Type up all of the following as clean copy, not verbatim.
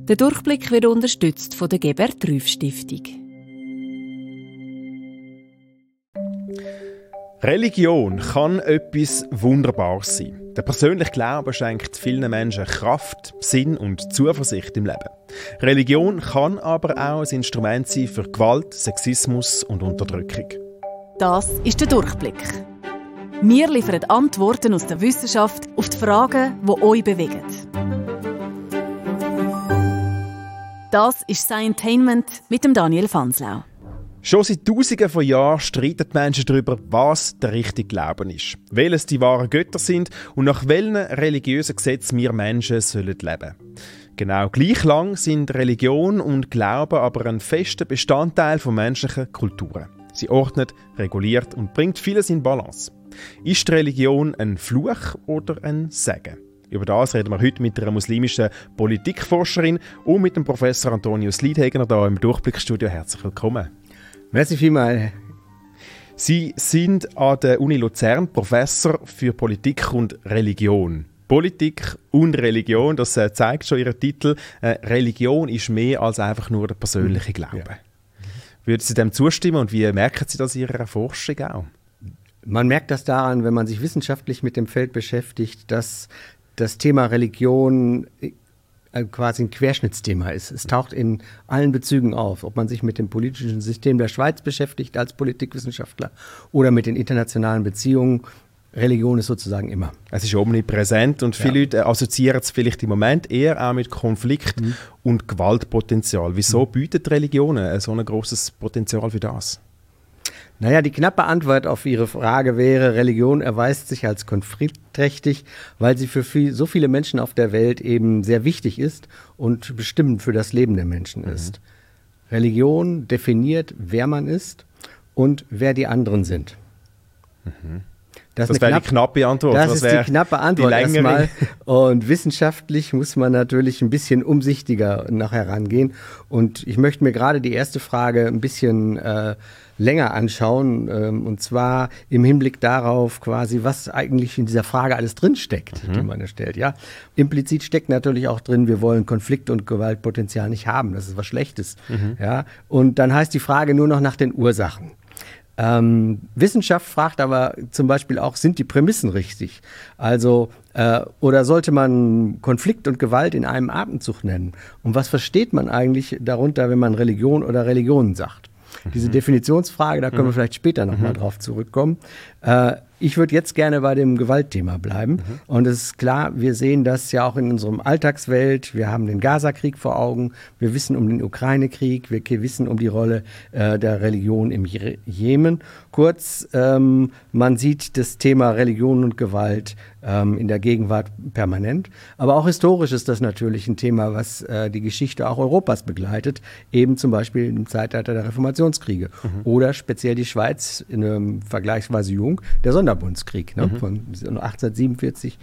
Der Durchblick wird unterstützt von der Gebert-Trüff-Stiftung. Religion kann etwas Wunderbares sein. Der persönliche Glaube schenkt vielen Menschen Kraft, Sinn und Zuversicht im Leben. Religion kann aber auch ein Instrument sein für Gewalt, Sexismus und Unterdrückung. Das ist der Durchblick. Wir liefern Antworten aus der Wissenschaft auf die Fragen, die euch bewegen. Das ist Scientainment mit dem Daniel Fanslau. Schon seit Tausenden von Jahren streiten die Menschen darüber, was der richtige Glauben ist, welches die wahren Götter sind und nach welchen religiösen Gesetzen wir Menschen sollen leben. Genau gleich lang sind Religion und Glauben aber ein fester Bestandteil von menschlichen Kulturen. Sie ordnet, reguliert und bringt vieles in Balance. Ist Religion ein Fluch oder ein Segen? Über das reden wir heute mit einer muslimischen Politikforscherin und mit dem Professor Antonius Liedhegner hier im Durchblickstudio. Herzlich willkommen. Merci vielmals. Sie sind an der Uni Luzern Professor für Politik und Religion. Politik und Religion, das zeigt schon Ihr Titel. Religion ist mehr als einfach nur der persönliche Glaube. Ja. Würden Sie dem zustimmen und wie merken Sie das in Ihrer Forschung auch? Man merkt das daran, wenn man sich wissenschaftlich mit dem Feld beschäftigt, dass das Thema Religion quasi ein Querschnittsthema ist. Es taucht in allen Bezügen auf, ob man sich mit dem politischen System der Schweiz beschäftigt als Politikwissenschaftler oder mit den internationalen Beziehungen. Religion ist sozusagen immer. Es ist omnipräsent und viele Leute assoziieren es vielleicht im Moment eher auch mit Konflikt und Gewaltpotenzial. Wieso bietet Religionen so ein grosses Potenzial für das? Naja, die knappe Antwort auf Ihre Frage wäre, Religion erweist sich als konfliktträchtig, weil sie für so viele Menschen auf der Welt eben sehr wichtig ist und bestimmend für das Leben der Menschen ist. Religion definiert, wer man ist und wer die anderen sind. Das wäre die knappe Antwort. Das ist die knappe Antwort erstmal. Und wissenschaftlich muss man natürlich ein bisschen umsichtiger nachher rangehen. Und ich möchte mir gerade die erste Frage ein bisschen länger anschauen. Und zwar im Hinblick darauf quasi, was eigentlich in dieser Frage alles drinsteckt, die man stellt. Ja? Implizit steckt natürlich auch drin, wir wollen Konflikt- und Gewaltpotenzial nicht haben. Das ist was Schlechtes. Ja? Und dann heißt die Frage nur noch nach den Ursachen. Wissenschaft fragt aber zum Beispiel auch, sind die Prämissen richtig? Also, oder sollte man Konflikt und Gewalt in einem Atemzug nennen? Und was versteht man eigentlich darunter, wenn man Religion oder Religionen sagt? Diese Definitionsfrage, da können wir vielleicht später nochmal drauf zurückkommen. Ich würde jetzt gerne bei dem Gewaltthema bleiben. Und es ist klar, wir sehen das ja auch in unserem Alltagswelt. Wir haben den Gaza-Krieg vor Augen. Wir wissen um den Ukraine-Krieg. Wir wissen um die Rolle der Religion im Jemen. Kurz, man sieht das Thema Religion und Gewalt in der Gegenwart permanent. Aber auch historisch ist das natürlich ein Thema, was die Geschichte auch Europas begleitet. Eben zum Beispiel im Zeitalter der Reformationskriege. Oder speziell die Schweiz, vergleichsweise jung, der Sonderbundskrieg von 1847.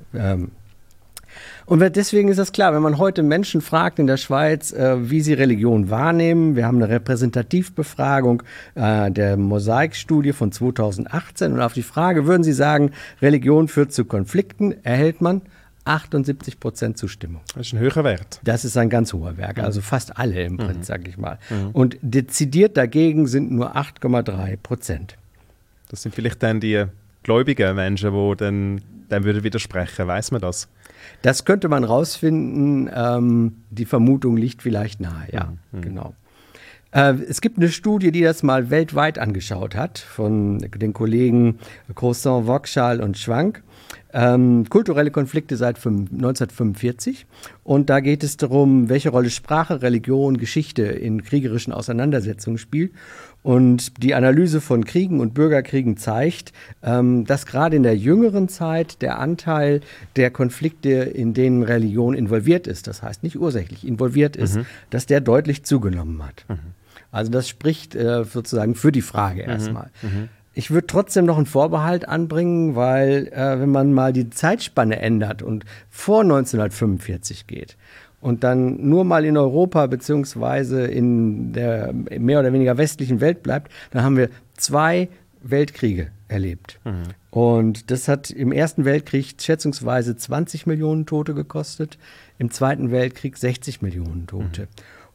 Und deswegen ist das klar, wenn man heute Menschen fragt in der Schweiz, wie sie Religion wahrnehmen, wir haben eine Repräsentativbefragung der Mosaik-Studie von 2018 und auf die Frage, würden Sie sagen, Religion führt zu Konflikten, erhält man 78% Zustimmung. Das ist ein höherer Wert. Das ist ein ganz hoher Wert, also fast alle im Prinzip, sage ich mal. Und dezidiert dagegen sind nur 8,3%. Das sind vielleicht dann die gläubigen Menschen, die dann würden widersprechen. Weiss man das? Das könnte man rausfinden. Die Vermutung liegt vielleicht nahe, ja, genau. Es gibt eine Studie, die das mal weltweit angeschaut hat, von den Kollegen Croissant, Vauxhall und Schwank. Kulturelle Konflikte seit 1945. Und da geht es darum, welche Rolle Sprache, Religion, Geschichte in kriegerischen Auseinandersetzungen spielt. Und die Analyse von Kriegen und Bürgerkriegen zeigt, dass gerade in der jüngeren Zeit der Anteil der Konflikte, in denen Religion involviert ist, das heißt nicht ursächlich involviert ist, dass der deutlich zugenommen hat. Also das spricht sozusagen für die Frage erstmal. Ich würde trotzdem noch einen Vorbehalt anbringen, weil wenn man mal die Zeitspanne ändert und vor 1945 geht und dann nur mal in Europa beziehungsweise in der mehr oder weniger westlichen Welt bleibt, dann haben wir 2 Weltkriege erlebt. Und das hat im Ersten Weltkrieg schätzungsweise 20 Millionen Tote gekostet, im Zweiten Weltkrieg 60 Millionen Tote.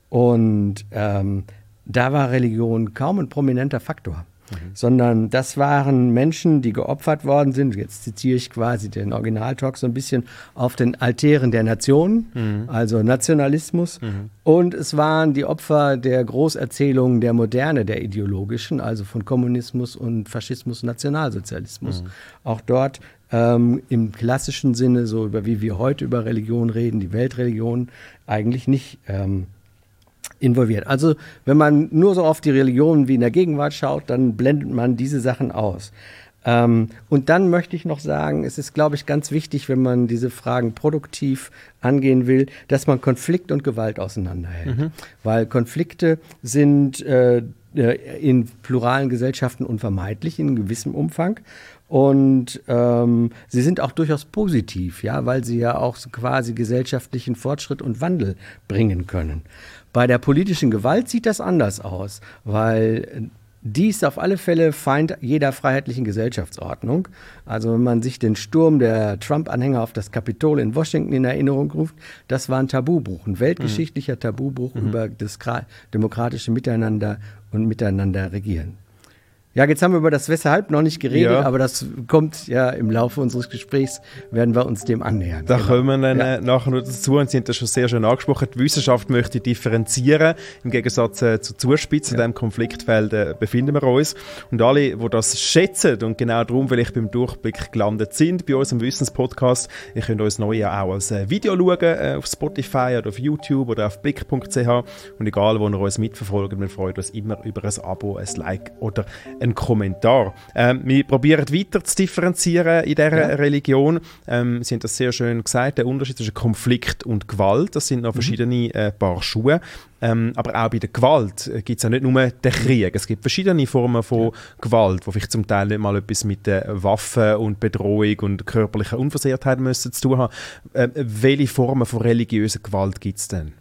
Und da war Religion kaum ein prominenter Faktor. Sondern das waren Menschen, die geopfert worden sind. Jetzt zitiere ich quasi den Originaltalk so ein bisschen auf den Altären der Nationen, also Nationalismus. Und es waren die Opfer der Großerzählungen der Moderne, der ideologischen, also von Kommunismus und Faschismus und Nationalsozialismus. Auch dort im klassischen Sinne, so über wie wir heute über Religion reden, die Weltreligion, eigentlich nicht involviert. Also wenn man nur so auf die Religion wie in der Gegenwart schaut, dann blendet man diese Sachen aus. Und dann möchte ich noch sagen, es ist, glaube ich, ganz wichtig, wenn man diese Fragen produktiv angehen will, dass man Konflikt und Gewalt auseinanderhält. Weil Konflikte sind in pluralen Gesellschaften unvermeidlich in gewissem Umfang. Und sie sind auch durchaus positiv, ja, weil sie ja auch quasi gesellschaftlichen Fortschritt und Wandel bringen können. Bei der politischen Gewalt sieht das anders aus, weil die ist auf alle Fälle Feind jeder freiheitlichen Gesellschaftsordnung. Also wenn man sich den Sturm der Trump-Anhänger auf das Kapitol in Washington in Erinnerung ruft, das war ein Tabubruch, ein weltgeschichtlicher Tabubruch über das demokratische Miteinander und Miteinander regieren. Ja, jetzt haben wir über das Weshalb noch nicht geredet, aber das kommt ja im Laufe unseres Gesprächs, werden wir uns dem annähern. Da kommen wir dann nachher noch dazu und Sie haben das schon sehr schön angesprochen. Die Wissenschaft möchte differenzieren, im Gegensatz zur Zuspitze, in diesem Konfliktfeld befinden wir uns. Und alle, die das schätzen und genau darum vielleicht beim Durchblick gelandet sind, bei uns im Wissenspodcast, ihr könnt uns neu auch als Video schauen, auf Spotify oder auf YouTube oder auf blick.ch und egal, wo ihr uns mitverfolgt, wir freuen uns immer über ein Abo, ein Like oder ein Kommentar. Wir probieren weiter zu differenzieren in dieser Religion. Sie haben das sehr schön gesagt, der Unterschied zwischen Konflikt und Gewalt, das sind noch verschiedene Paar Schuhe. Aber auch bei der Gewalt gibt es ja nicht nur den Krieg. Es gibt verschiedene Formen von Gewalt, die vielleicht zum Teil nicht mal etwas mit Waffen und Bedrohung und körperlicher Unversehrtheit müssen zu tun haben. Welche Formen von religiöser Gewalt gibt es denn?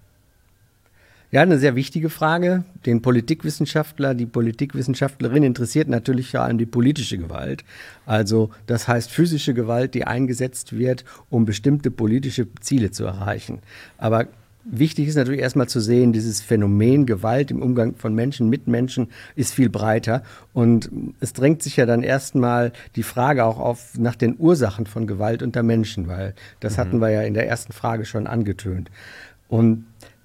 Ja, eine sehr wichtige Frage. Den Politikwissenschaftler, die Politikwissenschaftlerin interessiert natürlich vor allem die politische Gewalt. Also das heißt physische Gewalt, die eingesetzt wird, um bestimmte politische Ziele zu erreichen. Aber wichtig ist natürlich erstmal zu sehen, dieses Phänomen Gewalt im Umgang von Menschen mit Menschen ist viel breiter. Und es drängt sich ja dann erstmal die Frage auch auf nach den Ursachen von Gewalt unter Menschen, weil das hatten wir ja in der ersten Frage schon angetönt. Und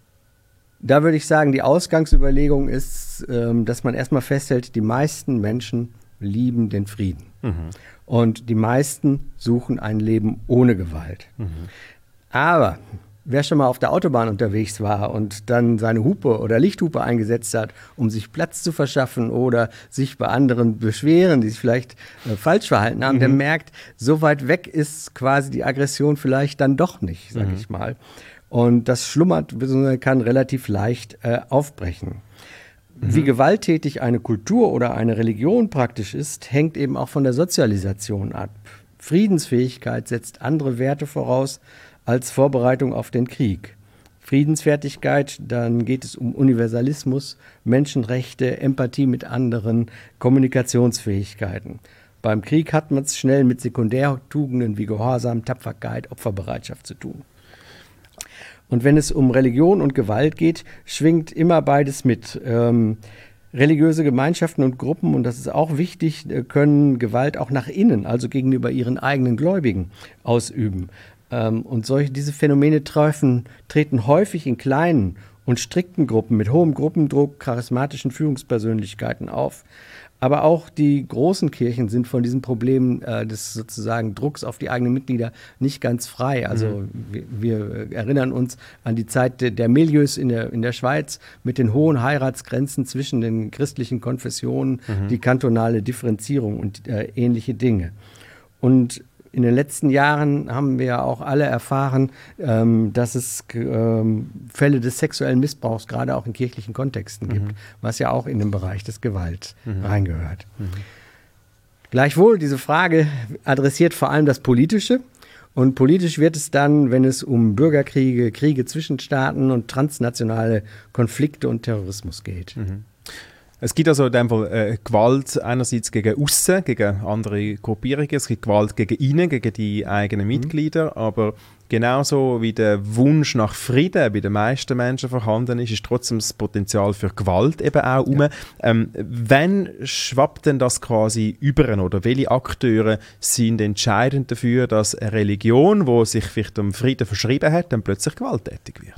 da würde ich sagen, die Ausgangsüberlegung ist, dass man erstmal festhält, die meisten Menschen lieben den Frieden. Und die meisten suchen ein Leben ohne Gewalt. Aber wer schon mal auf der Autobahn unterwegs war und dann seine Hupe oder Lichthupe eingesetzt hat, um sich Platz zu verschaffen oder sich bei anderen beschweren, die sich vielleicht falsch verhalten haben, der merkt, so weit weg ist quasi die Aggression vielleicht dann doch nicht, sag ich mal. Und das schlummert, kann relativ leicht aufbrechen. Wie gewalttätig eine Kultur oder eine Religion praktisch ist, hängt eben auch von der Sozialisation ab. Friedensfähigkeit setzt andere Werte voraus als Vorbereitung auf den Krieg. Friedensfertigkeit, dann geht es um Universalismus, Menschenrechte, Empathie mit anderen, Kommunikationsfähigkeiten. Beim Krieg hat man es schnell mit Sekundärtugenden wie Gehorsam, Tapferkeit, Opferbereitschaft zu tun. Und wenn es um Religion und Gewalt geht, schwingt immer beides mit. Religiöse Gemeinschaften und Gruppen, und das ist auch wichtig, können Gewalt auch nach innen, also gegenüber ihren eigenen Gläubigen, ausüben. Und diese Phänomene treten häufig in kleinen und strikten Gruppen mit hohem Gruppendruck, charismatischen Führungspersönlichkeiten auf. Aber auch die großen Kirchen sind von diesem Problem des sozusagen Drucks auf die eigenen Mitglieder nicht ganz frei. Also wir erinnern uns an die Zeit der Milieus in der Schweiz mit den hohen Heiratsgrenzen zwischen den christlichen Konfessionen, die kantonale Differenzierung und ähnliche Dinge. Und in den letzten Jahren haben wir ja auch alle erfahren, dass es Fälle des sexuellen Missbrauchs gerade auch in kirchlichen Kontexten gibt, was ja auch in den Bereich des Gewalt reingehört. Gleichwohl, diese Frage adressiert vor allem das Politische. Und politisch wird es dann, wenn es um Bürgerkriege, Kriege zwischen Staaten und transnationale Konflikte und Terrorismus geht. Es gibt also in dem Fall Gewalt einerseits gegen aussen, gegen andere Gruppierungen, es gibt Gewalt gegen innen, gegen die eigenen Mitglieder, aber genauso wie der Wunsch nach Frieden bei den meisten Menschen vorhanden ist, ist trotzdem das Potenzial für Gewalt eben auch rum. Wann schwappt denn das quasi über, oder welche Akteure sind entscheidend dafür, dass eine Religion, die sich vielleicht um Frieden verschrieben hat, dann plötzlich gewalttätig wird?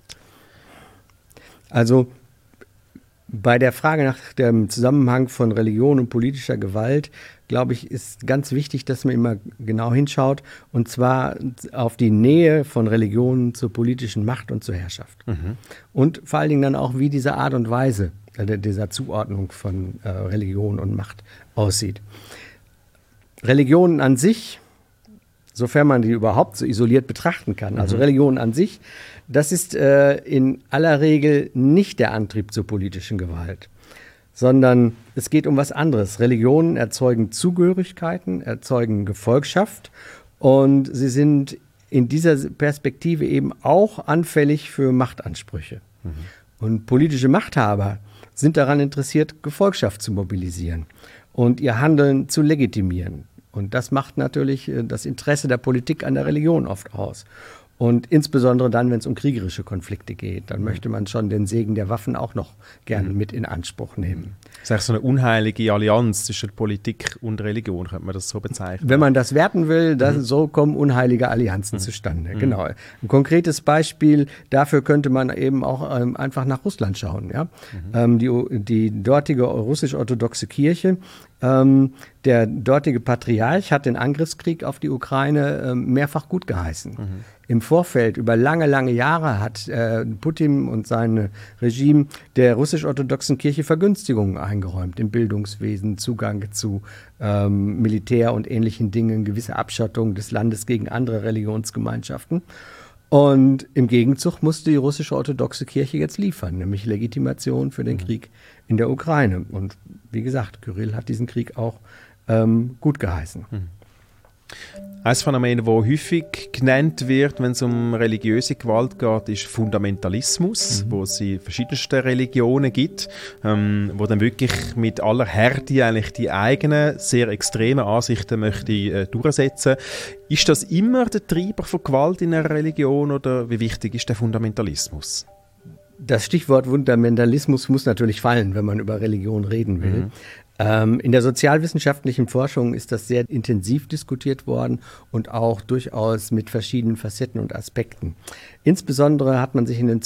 Also bei der Frage nach dem Zusammenhang von Religion und politischer Gewalt, glaube ich, ist ganz wichtig, dass man immer genau hinschaut, und zwar auf die Nähe von Religionen zur politischen Macht und zur Herrschaft. Und vor allen Dingen dann auch, wie diese Art und Weise dieser Zuordnung von Religion und Macht aussieht. Religionen an sich, sofern man die überhaupt so isoliert betrachten kann, also Religionen an sich, das ist in aller Regel nicht der Antrieb zur politischen Gewalt, sondern es geht um was anderes. Religionen erzeugen Zugehörigkeiten, erzeugen Gefolgschaft, und sie sind in dieser Perspektive eben auch anfällig für Machtansprüche. Und politische Machthaber sind daran interessiert, Gefolgschaft zu mobilisieren und ihr Handeln zu legitimieren. Und das macht natürlich das Interesse der Politik an der Religion oft aus. Und insbesondere dann, wenn es um kriegerische Konflikte geht, dann möchte man schon den Segen der Waffen auch noch gerne mit in Anspruch nehmen. Das ist eigentlich so eine unheilige Allianz zwischen Politik und Religion, könnte man das so bezeichnen? Wenn man das werten will, so kommen unheilige Allianzen zustande. Genau. Ein konkretes Beispiel dafür könnte man eben auch einfach nach Russland schauen. Ja? Die dortige russisch-orthodoxe Kirche, der dortige Patriarch hat den Angriffskrieg auf die Ukraine mehrfach gutgeheißen. Im Vorfeld, über lange, lange Jahre, hat Putin und sein Regime der russisch-orthodoxen Kirche Vergünstigungen eingeräumt im Bildungswesen, Zugang zu Militär und ähnlichen Dingen, gewisse Abschottung des Landes gegen andere Religionsgemeinschaften. Und im Gegenzug musste die russische-orthodoxe Kirche jetzt liefern, nämlich Legitimation für den Krieg in der Ukraine. Und wie gesagt, Kyrill hat diesen Krieg auch gut geheißen. Ein Phänomen, das häufig genannt wird, wenn es um religiöse Gewalt geht, ist Fundamentalismus, wo es in verschiedensten Religionen gibt, wo dann wirklich mit aller Härte eigentlich die eigenen, sehr extremen Ansichten möchte durchsetzen. Ist das immer der Treiber von Gewalt in einer Religion, oder wie wichtig ist der Fundamentalismus? Das Stichwort Fundamentalismus muss natürlich fallen, wenn man über Religion reden will. In der sozialwissenschaftlichen Forschung ist das sehr intensiv diskutiert worden und auch durchaus mit verschiedenen Facetten und Aspekten. Insbesondere hat man sich in den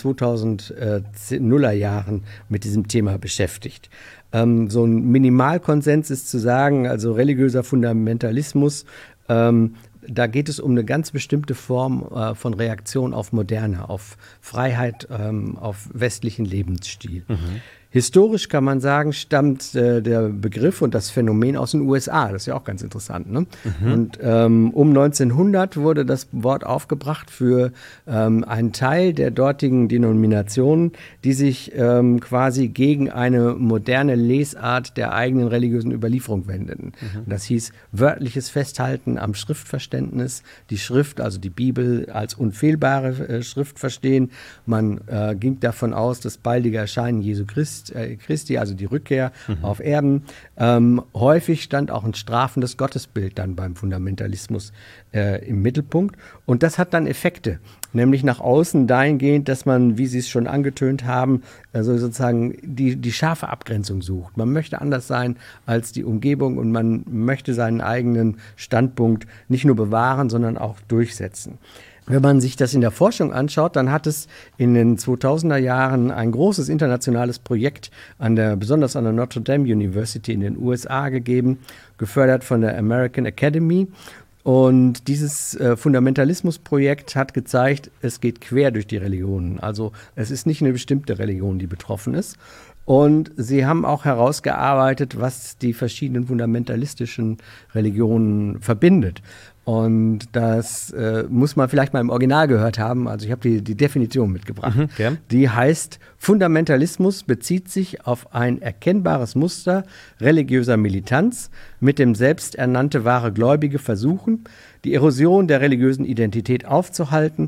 2000er Jahren mit diesem Thema beschäftigt. So ein Minimalkonsens ist zu sagen, also religiöser Fundamentalismus, da geht es um eine ganz bestimmte Form von Reaktion auf Moderne, auf Freiheit, auf westlichen Lebensstil. Historisch kann man sagen, stammt der Begriff und das Phänomen aus den USA. Das ist ja auch ganz interessant. Ne? Und um 1900 wurde das Wort aufgebracht für einen Teil der dortigen Denominationen, die sich quasi gegen eine moderne Lesart der eigenen religiösen Überlieferung wendeten. Und das hieß wörtliches Festhalten am Schriftverständnis, die Schrift, also die Bibel, als unfehlbare Schrift verstehen. Man ging davon aus, das baldige Erscheinen Jesu Christi, also die Rückkehr auf Erden. Häufig stand auch ein strafendes Gottesbild dann beim Fundamentalismus im Mittelpunkt. Und das hat dann Effekte, nämlich nach außen dahingehend, dass man, wie Sie es schon angetönt haben, also sozusagen die scharfe Abgrenzung sucht. Man möchte anders sein als die Umgebung und man möchte seinen eigenen Standpunkt nicht nur bewahren, sondern auch durchsetzen. Wenn man sich das in der Forschung anschaut, dann hat es in den 2000er Jahren ein großes internationales Projekt besonders an der Notre Dame University in den USA gegeben, gefördert von der American Academy. Und dieses Fundamentalismusprojekt hat gezeigt, es geht quer durch die Religionen. Also es ist nicht eine bestimmte Religion, die betroffen ist. Und sie haben auch herausgearbeitet, was die verschiedenen fundamentalistischen Religionen verbindet. Und das muss man vielleicht mal im Original gehört haben. Also ich habe die Definition mitgebracht. Okay. Die heißt, Fundamentalismus bezieht sich auf ein erkennbares Muster religiöser Militanz, mit dem selbsternannte wahre Gläubige versuchen, die Erosion der religiösen Identität aufzuhalten,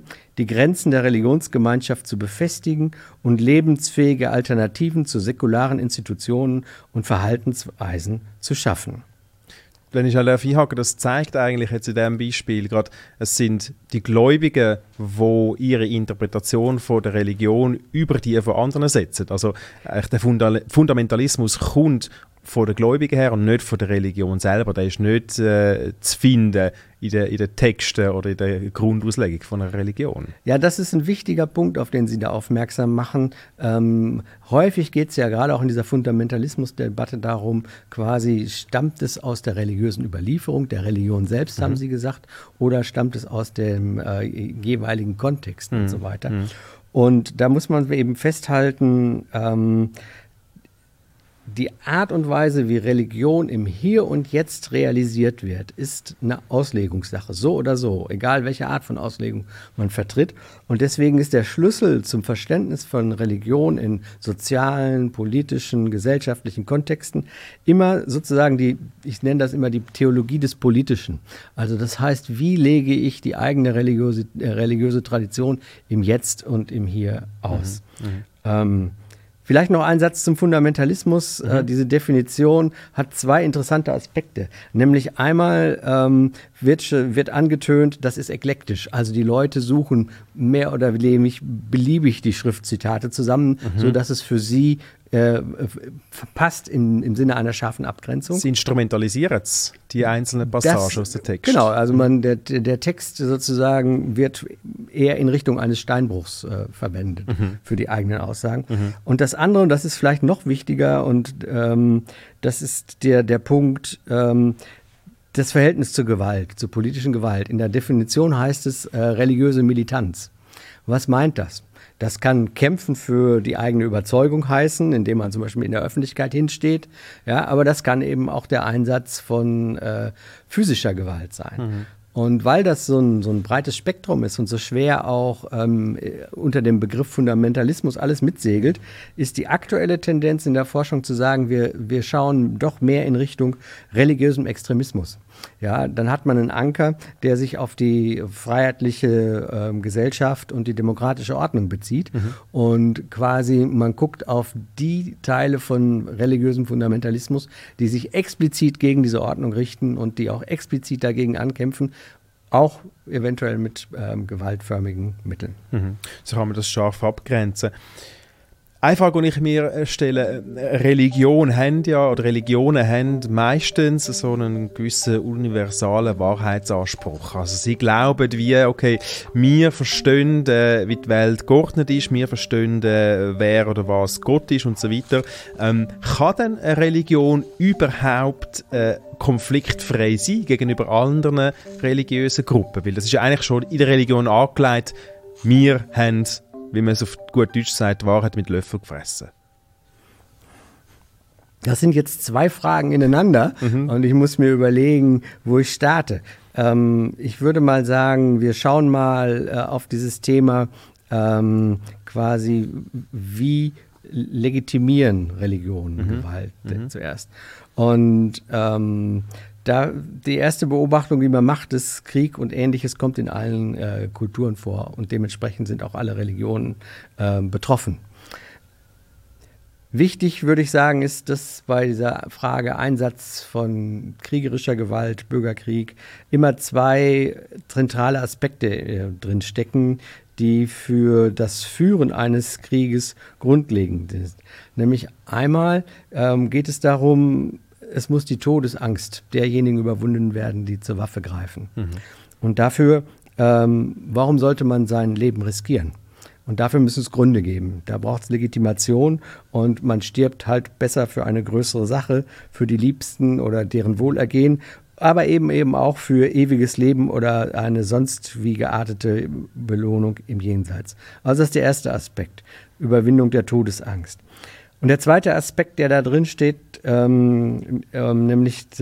die Grenzen der Religionsgemeinschaft zu befestigen und lebensfähige Alternativen zu säkularen Institutionen und Verhaltensweisen zu schaffen. Wenn ich einhake, das zeigt eigentlich jetzt in diesem Beispiel gerade, es sind die Gläubigen, die ihre Interpretation von der Religion über die von anderen setzen. Also der Fundamentalismus kommt von den Gläubigen her und nicht von der Religion selber. Der ist nicht zu finden in den Texten oder in der Grundauslegung von einer Religion. Ja, das ist ein wichtiger Punkt, auf den Sie da aufmerksam machen. Häufig geht es ja gerade auch in dieser Fundamentalismusdebatte darum, quasi stammt es aus der religiösen Überlieferung, der Religion selbst, haben Sie gesagt, oder stammt es aus dem jeweiligen Kontext und so weiter. Und da muss man eben festhalten, die Art und Weise, wie Religion im Hier und Jetzt realisiert wird, ist eine Auslegungssache, so oder so, egal welche Art von Auslegung man vertritt. Und deswegen ist der Schlüssel zum Verständnis von Religion in sozialen, politischen, gesellschaftlichen Kontexten immer sozusagen ich nenne das immer die Theologie des Politischen. Also das heißt, wie lege ich die eigene religiöse Tradition im Jetzt und im Hier aus? Vielleicht noch ein Satz zum Fundamentalismus. Diese Definition hat zwei interessante Aspekte. Nämlich einmal wird angetönt, das ist eklektisch. Also die Leute suchen mehr oder weniger beliebig die Schriftzitate zusammen, sodass es für sie passt im Sinne einer scharfen Abgrenzung. Sie instrumentalisieren die einzelnen Passagen aus dem Text. Genau, also der Text sozusagen wird eher in Richtung eines Steinbruchs verwendet für die eigenen Aussagen. Und das andere, und das ist vielleicht noch wichtiger, und das ist der Punkt, das Verhältnis zur Gewalt, zur politischen Gewalt. In der Definition heißt es religiöse Militanz. Was meint das? Das kann Kämpfen für die eigene Überzeugung heißen, indem man zum Beispiel in der Öffentlichkeit hinsteht. Ja, aber das kann eben auch der Einsatz von physischer Gewalt sein. Und weil das so ein breites Spektrum ist und so schwer auch unter dem Begriff Fundamentalismus alles mitsegelt, ist die aktuelle Tendenz in der Forschung zu sagen, wir schauen doch mehr in Richtung religiösem Extremismus. Ja, dann hat man einen Anker, der sich auf die freiheitliche Gesellschaft und die demokratische Ordnung bezieht. Und quasi man guckt auf die Teile von religiösem Fundamentalismus, die sich explizit gegen diese Ordnung richten und die auch explizit dagegen ankämpfen, auch eventuell mit gewaltförmigen Mitteln. So kann man das scharf abgrenzen. Eine Frage, die ich mir stelle, Religionen haben meistens so einen gewissen universalen Wahrheitsanspruch. Also sie glauben okay, wir verstehen, wie die Welt geordnet ist, wir verstehen, wer oder was Gott ist und so weiter. Kann denn eine Religion überhaupt konfliktfrei sein gegenüber anderen religiösen Gruppen? Weil das ist ja eigentlich schon in der Religion angelegt, wir haben, wie man es auf gut Deutsch sagt, Wahrheit mit Löffel gefressen. Das sind jetzt zwei Fragen ineinander und ich muss mir überlegen, wo ich starte. Ich würde mal sagen, wir schauen mal auf dieses Thema quasi, wie legitimieren Religionen Gewalt zuerst. Und die erste Beobachtung, die man macht, ist, Krieg und Ähnliches kommt in allen Kulturen vor und dementsprechend sind auch alle Religionen betroffen. Wichtig, würde ich sagen, ist, dass bei dieser Frage Einsatz von kriegerischer Gewalt, Bürgerkrieg, immer zwei zentrale Aspekte drin stecken, die für das Führen eines Krieges grundlegend sind. Nämlich einmal geht es darum, es muss die Todesangst derjenigen überwunden werden, die zur Waffe greifen. Und dafür, warum sollte man sein Leben riskieren? Und dafür müssen es Gründe geben. Da braucht es Legitimation und man stirbt halt besser für eine größere Sache, für die Liebsten oder deren Wohlergehen, aber eben auch für ewiges Leben oder eine sonst wie geartete Belohnung im Jenseits. Also das ist der erste Aspekt, Überwindung der Todesangst. Und der zweite Aspekt, der da drin steht, nämlich,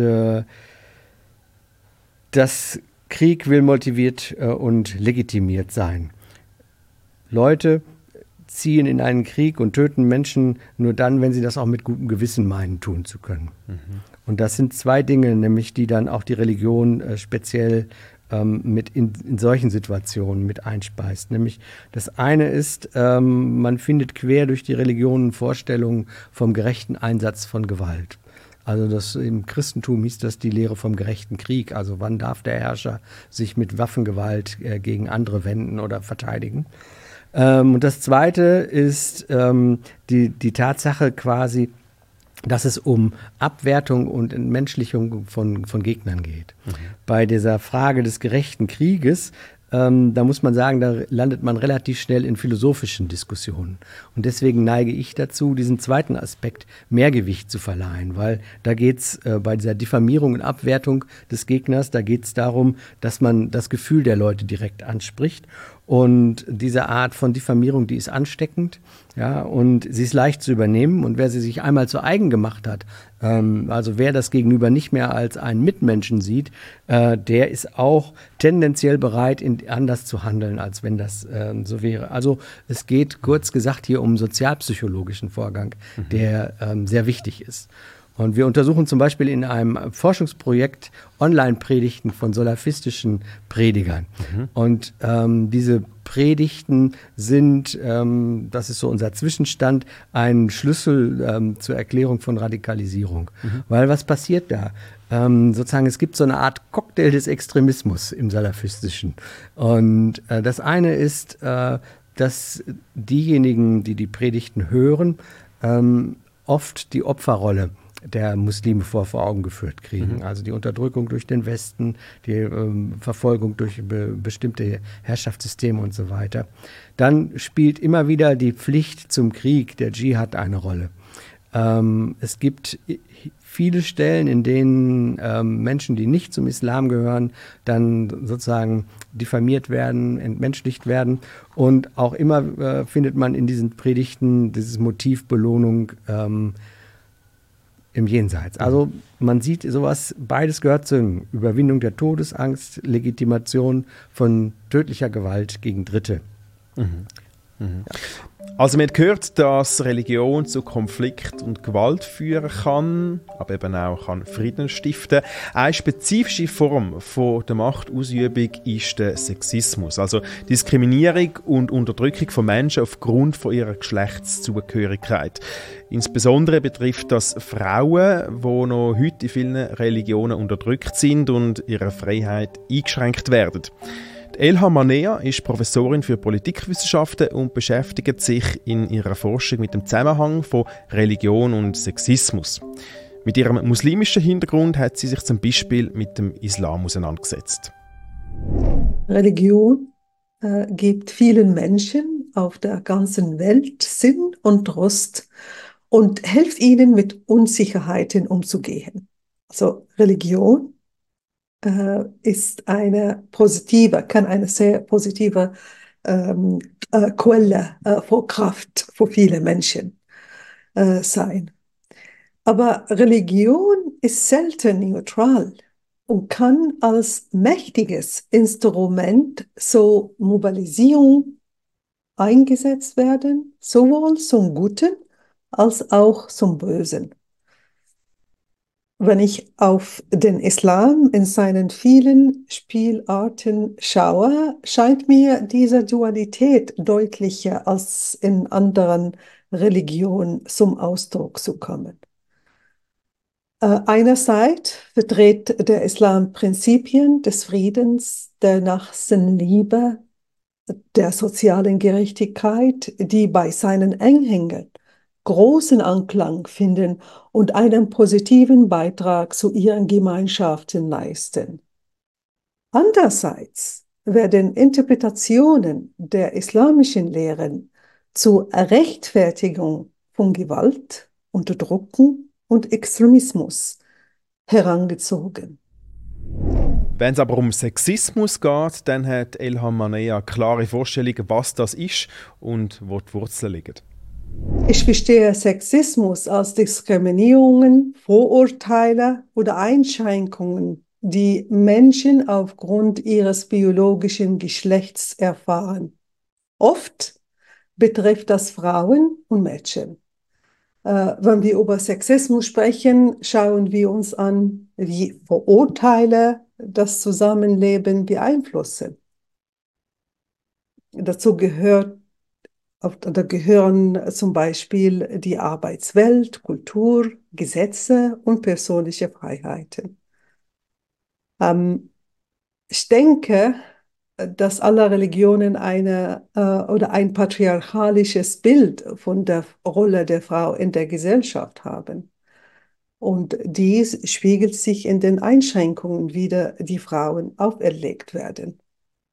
dass Krieg will motiviert und legitimiert sein. Leute ziehen in einen Krieg und töten Menschen nur dann, wenn sie das auch mit gutem Gewissen meinen, tun zu können. Und das sind zwei Dinge, nämlich die dann auch die Religion speziell in solchen Situationen mit einspeist. Nämlich das eine ist, man findet quer durch die Religionen Vorstellungen vom gerechten Einsatz von Gewalt. Also im Christentum hieß das die Lehre vom gerechten Krieg. Also wann darf der Herrscher sich mit Waffengewalt gegen andere wenden oder verteidigen? Und das Zweite ist die Tatsache quasi, dass es um Abwertung und Entmenschlichung von Gegnern geht. Mhm. Bei dieser Frage des gerechten Krieges, da muss man sagen, da landet man relativ schnell in philosophischen Diskussionen. Und deswegen neige ich dazu, diesen zweiten Aspekt mehr Gewicht zu verleihen, weil da geht es bei dieser Diffamierung und Abwertung des Gegners, da geht es darum, dass man das Gefühl der Leute direkt anspricht. Und diese Art von Diffamierung, die ist ansteckend, ja, und sie ist leicht zu übernehmen. Und wer sie sich einmal zu eigen gemacht hat, also wer das Gegenüber nicht mehr als einen Mitmenschen sieht, der ist auch tendenziell bereit, anders zu handeln, als wenn das so wäre. Also es geht kurz gesagt hier um einen sozialpsychologischen Vorgang, der sehr wichtig ist. Und wir untersuchen zum Beispiel in einem Forschungsprojekt Online-Predigten von salafistischen Predigern. Mhm. Und diese Predigten sind, das ist so unser Zwischenstand, ein Schlüssel zur Erklärung von Radikalisierung. Mhm. Weil was passiert da? Sozusagen, es gibt so eine Art Cocktail des Extremismus im Salafistischen. Und das eine ist, dass diejenigen, die die Predigten hören, oft die Opferrolle der Muslime vor Augen geführt kriegen. Mhm. Also die Unterdrückung durch den Westen, die Verfolgung durch bestimmte Herrschaftssysteme und so weiter. Dann spielt immer wieder die Pflicht zum Krieg, der Dschihad, eine Rolle. Es gibt viele Stellen, in denen Menschen, die nicht zum Islam gehören, dann sozusagen diffamiert werden, entmenschlicht werden. Und auch immer findet man in diesen Predigten dieses Motiv Belohnung im Jenseits. Also man sieht sowas, beides gehört zur Überwindung der Todesangst, Legitimation von tödlicher Gewalt gegen Dritte. Mhm. Mhm. Ja. Also man hat gehört, dass Religion zu Konflikt und Gewalt führen kann, aber eben auch kann Frieden stiften. Eine spezifische Form von der Machtausübung ist der Sexismus, also Diskriminierung und Unterdrückung von Menschen aufgrund von ihrer Geschlechtszugehörigkeit. Insbesondere betrifft das Frauen, die noch heute in vielen Religionen unterdrückt sind und ihre Freiheit eingeschränkt werden. Elham Manea ist Professorin für Politikwissenschaften und beschäftigt sich in ihrer Forschung mit dem Zusammenhang von Religion und Sexismus. Mit ihrem muslimischen Hintergrund hat sie sich zum Beispiel mit dem Islam auseinandergesetzt. Religion gibt vielen Menschen auf der ganzen Welt Sinn und Trost und hilft ihnen, mit Unsicherheiten umzugehen. Also Religion ist kann eine sehr positive Quelle für Kraft für viele Menschen sein. Aber Religion ist selten neutral und kann als mächtiges Instrument zur Mobilisierung eingesetzt werden, sowohl zum Guten als auch zum Bösen. Wenn ich auf den Islam in seinen vielen Spielarten schaue, scheint mir diese Dualität deutlicher als in anderen Religionen zum Ausdruck zu kommen. Einerseits vertritt der Islam Prinzipien des Friedens, der Nächstenliebe, der sozialen Gerechtigkeit, die bei seinen Anhängern großen Anklang finden und einen positiven Beitrag zu ihren Gemeinschaften leisten. Andererseits werden Interpretationen der islamischen Lehren zur Rechtfertigung von Gewalt, Unterdrückung und Extremismus herangezogen. Wenn es aber um Sexismus geht, dann hat Elham Manea klare Vorstellungen, was das ist und wo die Wurzeln liegen. Ich verstehe Sexismus als Diskriminierungen, Vorurteile oder Einschränkungen, die Menschen aufgrund ihres biologischen Geschlechts erfahren. Oft betrifft das Frauen und Mädchen. Wenn wir über Sexismus sprechen, schauen wir uns an, wie Vorurteile das Zusammenleben beeinflussen. Dazu gehören zum Beispiel die Arbeitswelt, Kultur, Gesetze und persönliche Freiheiten. Ich denke, dass alle Religionen oder ein patriarchalisches Bild von der Rolle der Frau in der Gesellschaft haben. Und dies spiegelt sich in den Einschränkungen wider, die Frauen auferlegt werden.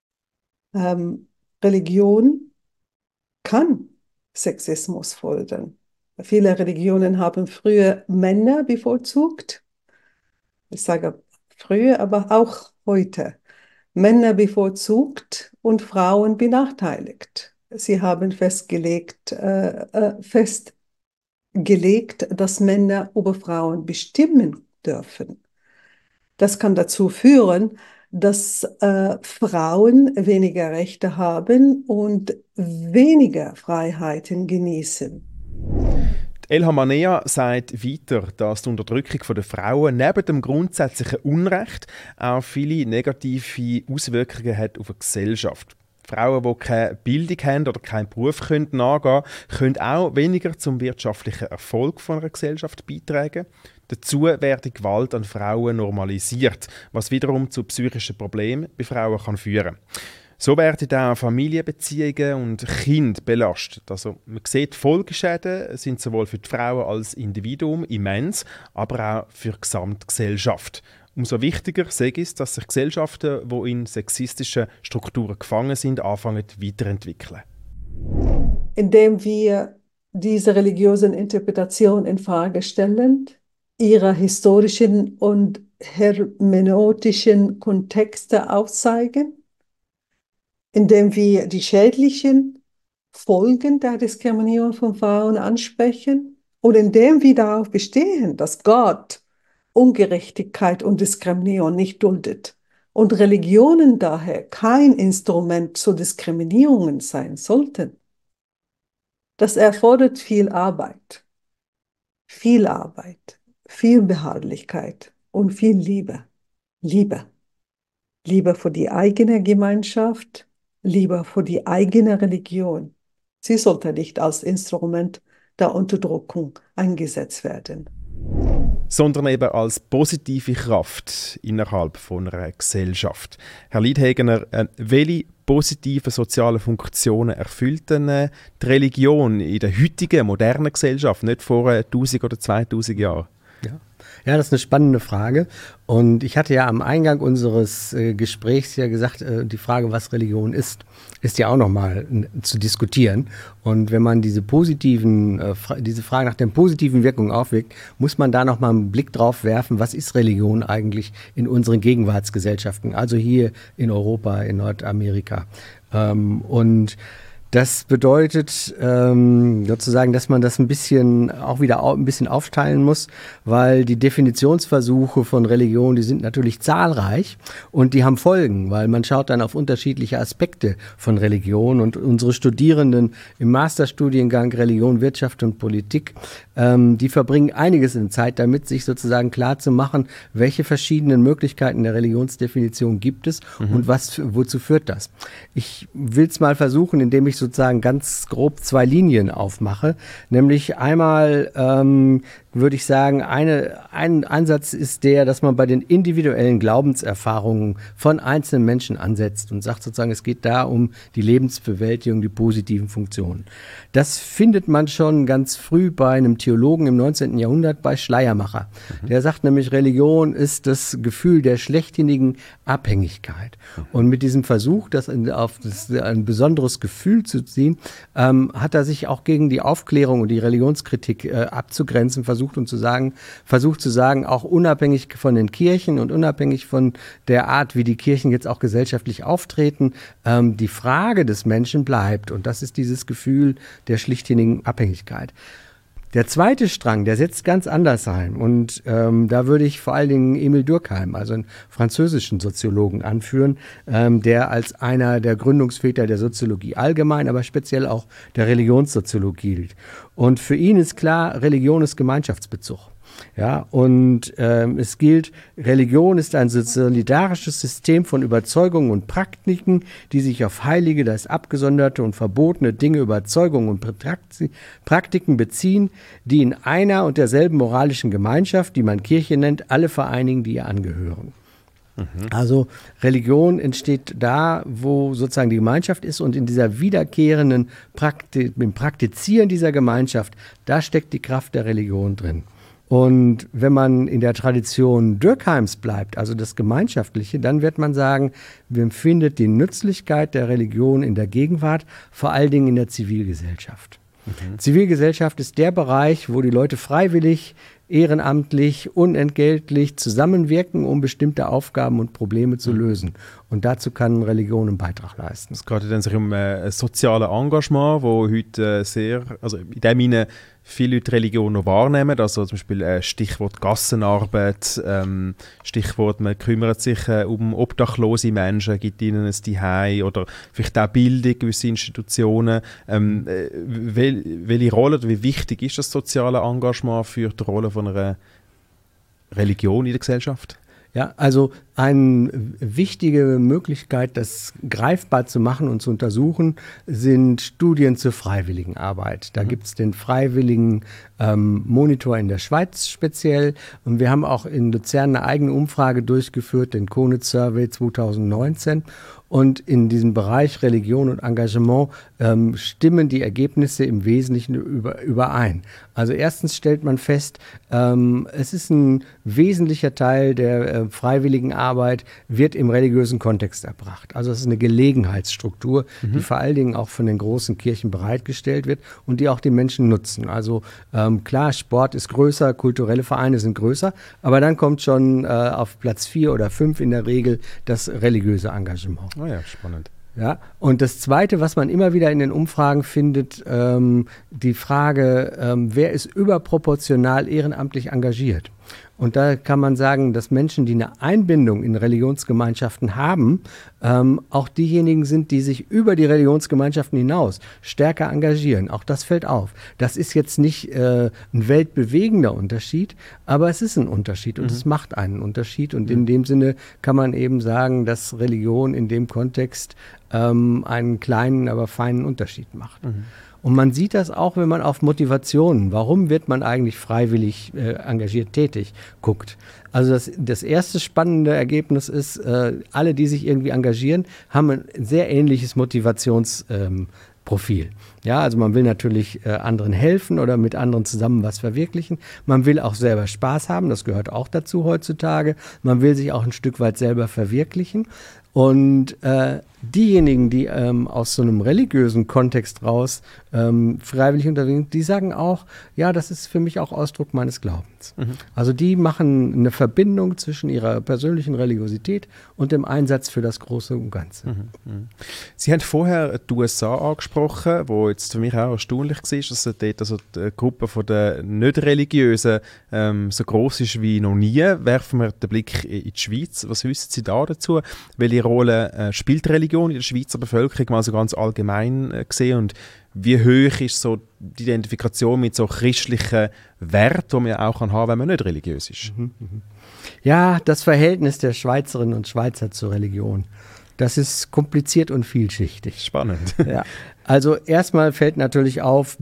Religion kann Sexismus fördern. Viele Religionen haben früher Männer bevorzugt. Ich sage früher, aber auch heute. Männer bevorzugt und Frauen benachteiligt. Sie haben festgelegt, dass Männer über Frauen bestimmen dürfen. Das kann dazu führen, dass Frauen weniger Rechte haben und weniger Freiheiten genießen. Elham Anea sagt weiter, dass die Unterdrückung der Frauen neben dem grundsätzlichen Unrecht auch viele negative Auswirkungen hat auf die Gesellschaft. Frauen, die keine Bildung haben oder keinen Beruf nachgehen können, können auch weniger zum wirtschaftlichen Erfolg von einer Gesellschaft beitragen. Dazu werde Gewalt an Frauen normalisiert, was wiederum zu psychischen Problemen bei Frauen kann führen kann. So werden auch Familienbeziehungen und Kinder belastet. Also man sieht, die Folgeschäden sind sowohl für die Frauen als Individuum immens, aber auch für die Gesamtgesellschaft. Umso wichtiger sei es, dass sich Gesellschaften, die in sexistischen Strukturen gefangen sind, anfangen weiterentwickeln. Indem wir diese religiösen Interpretationen in Frage stellen, ihre historischen und hermeneutischen Kontexte aufzeigen, indem wir die schädlichen Folgen der Diskriminierung von Frauen ansprechen und indem wir darauf bestehen, dass Gott Ungerechtigkeit und Diskriminierung nicht duldet und Religionen daher kein Instrument zur Diskriminierung sein sollten. Das erfordert viel Arbeit, viel Beharrlichkeit und viel Liebe. Liebe für die eigene Gemeinschaft, Liebe für die eigene Religion. Sie sollte nicht als Instrument der Unterdrückung eingesetzt werden. Sondern eben als positive Kraft innerhalb von einer Gesellschaft. Herr Liedhegener, welche positiven sozialen Funktionen erfüllt denn die Religion in der heutigen, modernen Gesellschaft, nicht vor 1000 oder 2000 Jahren? Ja, das ist eine spannende Frage. Und ich hatte ja am Eingang unseres Gesprächs ja gesagt, die Frage, was Religion ist ja auch nochmal zu diskutieren. Und wenn man diese Frage nach den positiven Wirkungen aufwirkt, muss man da nochmal einen Blick drauf werfen, was ist Religion eigentlich in unseren Gegenwartsgesellschaften, also hier in Europa, in Nordamerika. Und das bedeutet sozusagen, dass man das ein bisschen aufteilen muss, weil die Definitionsversuche von Religion, die sind natürlich zahlreich und die haben Folgen, weil man schaut dann auf unterschiedliche Aspekte von Religion und unsere Studierenden im Masterstudiengang Religion, Wirtschaft und Politik, die verbringen einiges in Zeit damit, sich sozusagen klar zu machen, welche verschiedenen Möglichkeiten der Religionsdefinition gibt es und wozu führt das. Ich will es mal versuchen, indem ich sozusagen ganz grob zwei Linien aufmache. Nämlich einmal würde ich sagen, ein Ansatz ist der, dass man bei den individuellen Glaubenserfahrungen von einzelnen Menschen ansetzt und sagt sozusagen, es geht da um die Lebensbewältigung, die positiven Funktionen. Das findet man schon ganz früh bei einem Theologen im 19. Jahrhundert, bei Schleiermacher. Der sagt nämlich, Religion ist das Gefühl der schlechthinigen Abhängigkeit. Und mit diesem Versuch, ein besonderes Gefühl zu ziehen, hat er sich auch gegen die Aufklärung und die Religionskritik abzugrenzen versucht zu sagen, auch unabhängig von den Kirchen und unabhängig von der Art, wie die Kirchen jetzt auch gesellschaftlich auftreten, die Frage des Menschen bleibt. Und das ist dieses Gefühl der schlichthinigen Abhängigkeit. Der zweite Strang, der setzt ganz anders ein. Und da würde ich vor allen Dingen Emil Durkheim, also einen französischen Soziologen, anführen, der als einer der Gründungsväter der Soziologie allgemein, aber speziell auch der Religionssoziologie gilt. Und für ihn ist klar, Religion ist Gemeinschaftsbezug. Ja, und es gilt, Religion ist ein solidarisches System von Überzeugungen und Praktiken, die sich auf heilige, das heißt abgesonderte und verbotene Dinge, Überzeugungen und Praktiken beziehen, die in einer und derselben moralischen Gemeinschaft, die man Kirche nennt, alle vereinigen, die ihr angehören. Also Religion entsteht da, wo sozusagen die Gemeinschaft ist, und in dieser wiederkehrenden im Praktizieren dieser Gemeinschaft, da steckt die Kraft der Religion drin. Und wenn man in der Tradition Durkheims bleibt, also das Gemeinschaftliche, dann wird man sagen, man findet die Nützlichkeit der Religion in der Gegenwart, vor allen Dingen in der Zivilgesellschaft. Zivilgesellschaft ist der Bereich, wo die Leute freiwillig, ehrenamtlich, unentgeltlich zusammenwirken, um bestimmte Aufgaben und Probleme zu lösen. Und dazu kann Religion einen Beitrag leisten. Es geht dann sich um ein soziales Engagement, wo heute also in dem Sinne viele Leute Religion noch wahrnehmen. Also zum Beispiel Stichwort Gassenarbeit, Stichwort man kümmert sich um obdachlose Menschen, gibt ihnen ein Zuhause oder vielleicht auch Bildung, gewisse Institutionen. Welche Rolle oder wie wichtig ist das soziale Engagement für die Rolle von einer Religion in der Gesellschaft? Ja, also eine wichtige Möglichkeit, das greifbar zu machen und zu untersuchen, sind Studien zur Freiwilligenarbeit. Da gibt es den Freiwilligen Monitor in der Schweiz speziell. Und wir haben auch in Luzern eine eigene Umfrage durchgeführt, den Konitz Survey 2019. Und in diesem Bereich Religion und Engagement stimmen die Ergebnisse im Wesentlichen überein. Also erstens stellt man fest, es ist ein wesentlicher Teil der Freiwilligenarbeit, wird im religiösen Kontext erbracht. Also es ist eine Gelegenheitsstruktur, die vor allen Dingen auch von den großen Kirchen bereitgestellt wird und die auch die Menschen nutzen. Also klar, Sport ist größer, kulturelle Vereine sind größer, aber dann kommt schon auf Platz 4 oder 5 in der Regel das religiöse Engagement. Oh ja, spannend. Ja, und das Zweite, was man immer wieder in den Umfragen findet, die Frage, wer ist überproportional ehrenamtlich engagiert? Und da kann man sagen, dass Menschen, die eine Einbindung in Religionsgemeinschaften haben, auch diejenigen sind, die sich über die Religionsgemeinschaften hinaus stärker engagieren. Auch das fällt auf. Das ist jetzt nicht ein weltbewegender Unterschied, aber es ist ein Unterschied und es macht einen Unterschied. Und in dem Sinne kann man eben sagen, dass Religion in dem Kontext einen kleinen, aber feinen Unterschied macht. Und man sieht das auch, wenn man auf Motivationen, warum wird man eigentlich freiwillig engagiert tätig, guckt. Also das erste spannende Ergebnis ist, alle, die sich irgendwie engagieren, haben ein sehr ähnliches Motivationsprofil. Ja, also man will natürlich anderen helfen oder mit anderen zusammen was verwirklichen. Man will auch selber Spaß haben, das gehört auch dazu heutzutage. Man will sich auch ein Stück weit selber verwirklichen. Und diejenigen, die aus so einem religiösen Kontext raus freiwillig unterwegs sind, die sagen auch, ja, das ist für mich auch Ausdruck meines Glaubens. Also die machen eine Verbindung zwischen ihrer persönlichen Religiosität und dem Einsatz für das Große und Ganze. Sie haben vorher die USA angesprochen, wo jetzt für mich auch erstaunlich war, dass dort also die Gruppe der Nicht-Religiösen so gross ist wie noch nie. Werfen wir den Blick in die Schweiz. Was wissen Sie da dazu? Welche Rolle spielt Religion in der Schweizer Bevölkerung, mal so ganz allgemein gesehen, und wie hoch ist so die Identifikation mit so christlichen Werten, die man auch haben kann, wenn man nicht religiös ist? Ja, das Verhältnis der Schweizerinnen und Schweizer zur Religion, das ist kompliziert und vielschichtig. Spannend. Ja. Also erstmal fällt natürlich auf,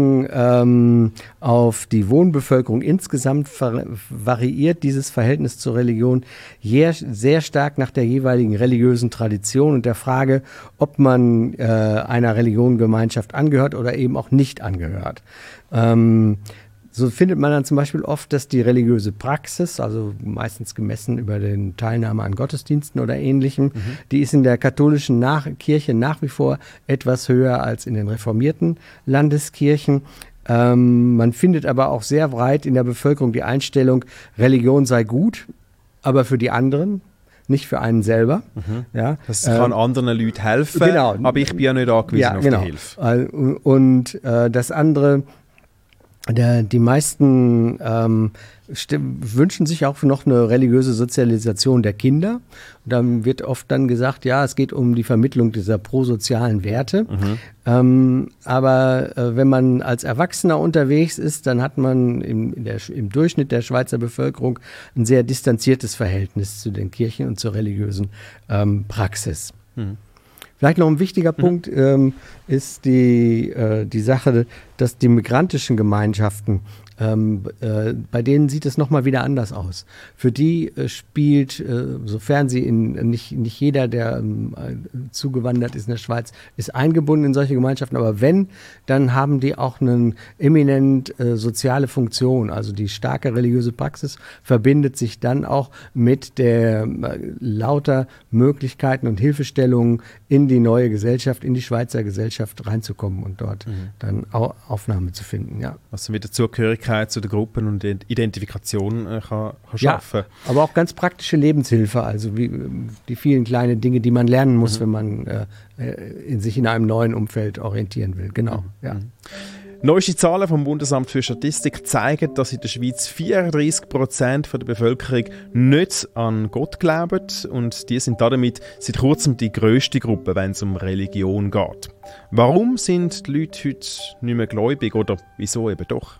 bezogen auf die Wohnbevölkerung insgesamt variiert dieses Verhältnis zur Religion sehr stark nach der jeweiligen religiösen Tradition und der Frage, ob man einer Religionengemeinschaft angehört oder eben auch nicht angehört. So findet man dann zum Beispiel oft, dass die religiöse Praxis, also meistens gemessen über den Teilnahme an Gottesdiensten oder Ähnlichem, die ist in der katholischen Kirche nach wie vor etwas höher als in den reformierten Landeskirchen. Man findet aber auch sehr breit in der Bevölkerung die Einstellung, Religion sei gut, aber für die anderen, nicht für einen selber. Ja, das kann anderen Leuten helfen, genau, aber ich bin ja nicht angewiesen auf die Hilfe. Und das andere, Die meisten wünschen sich auch noch eine religiöse Sozialisation der Kinder. Und dann wird oft dann gesagt, ja, es geht um die Vermittlung dieser prosozialen Werte. Aber wenn man als Erwachsener unterwegs ist, dann hat man im Durchschnitt der Schweizer Bevölkerung ein sehr distanziertes Verhältnis zu den Kirchen und zur religiösen Praxis. Vielleicht noch ein wichtiger Punkt ist die Sache, dass die migrantischen Gemeinschaften, bei denen sieht es nochmal wieder anders aus. Für die spielt, sofern sie nicht jeder, der zugewandert ist in der Schweiz, ist eingebunden in solche Gemeinschaften, aber wenn, dann haben die auch eine eminent soziale Funktion. Also die starke religiöse Praxis verbindet sich dann auch mit der lauter Möglichkeiten und Hilfestellungen in die neue Gesellschaft, in die Schweizer Gesellschaft reinzukommen und dort dann Aufnahme zu finden. Ja. Also mit der Zugehörigkeit zu den Gruppen und Identifikation kann schaffen. Ja, aber auch ganz praktische Lebenshilfe, also wie die vielen kleinen Dinge, die man lernen muss, wenn man sich in einem neuen Umfeld orientieren will. Genau, ja. Neueste Zahlen vom Bundesamt für Statistik zeigen, dass in der Schweiz 34% der Bevölkerung nicht an Gott glauben und die sind damit seit kurzem die grösste Gruppe, wenn es um Religion geht. Warum sind die Leute heute nicht mehr gläubig oder wieso eben doch?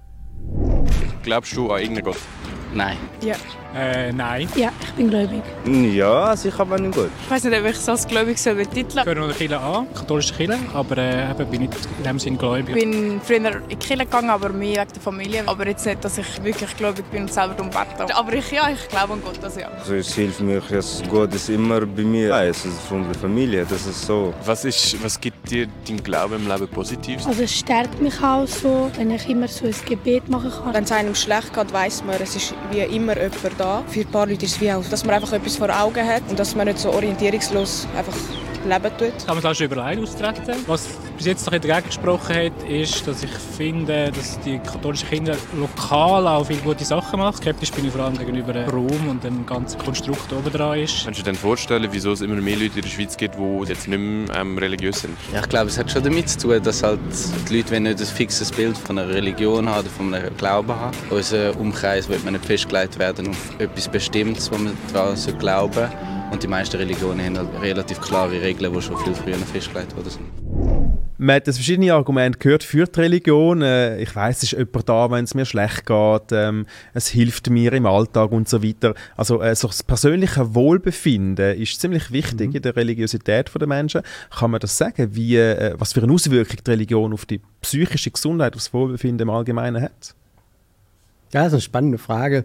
Glaubst du an irgendeinen Gott? Nein. Ja. Nein. Ja, ich bin gläubig. Ja, sicher bin ich gut. Ich weiss nicht, ob ich es als gläubig betiteln soll. Ich gehöre einer Kirche an, katholische Kirche, aber bin nicht in dem Sinne gläubig. Ich bin früher in die Kirche gegangen, aber mehr wegen der Familie. Aber jetzt nicht, dass ich wirklich gläubig bin und selber bete. Aber ich glaube an Gott, das ja. Also es hilft mir, dass Gott ist immer bei mir. Ja, es ist von der Familie, das ist so. Was gibt dir dein Glaube im Leben Positives? Also es stärkt mich auch so, wenn ich immer so ein Gebet machen kann. Wenn es einem schlecht geht, weiss man, es ist wie immer jemand da. Für ein paar Leute ist es wie auch, dass man einfach etwas vor Augen hat und dass man nicht so orientierungslos einfach leben tut. Kann man da schon überall austreten. Was bis jetzt noch dagegen gesprochen hat, ist, dass ich finde, dass die katholischen Kinder lokal auch viele gute Sachen machen. Skeptisch bin ich vor allem gegenüber Rom und dem ganzen Konstrukt oben dran ist. Kannst du dir denn vorstellen, wieso es immer mehr Leute in der Schweiz gibt, die jetzt nicht mehr religiös sind? Ja, ich glaube, es hat schon damit zu tun, dass halt die Leute nicht ein fixes Bild von einer Religion haben oder von einem Glauben haben. Unser Umkreis wird man nicht festgelegt werden auf etwas Bestimmtes, wo man daran glauben soll. Und die meisten Religionen haben halt relativ klare Regeln, die schon viel früher festgelegt worden sind. Man hat verschiedene Argumente gehört für die Religion. Ich weiss, es ist jemand da, wenn es mir schlecht geht. Es hilft mir im Alltag und so weiter. Also so das persönliche Wohlbefinden ist ziemlich wichtig in der Religiosität der Menschen. Kann man das sagen, was für eine Auswirkung die Religion auf die psychische Gesundheit, auf das Wohlbefinden im Allgemeinen hat? Ja, das ist eine spannende Frage.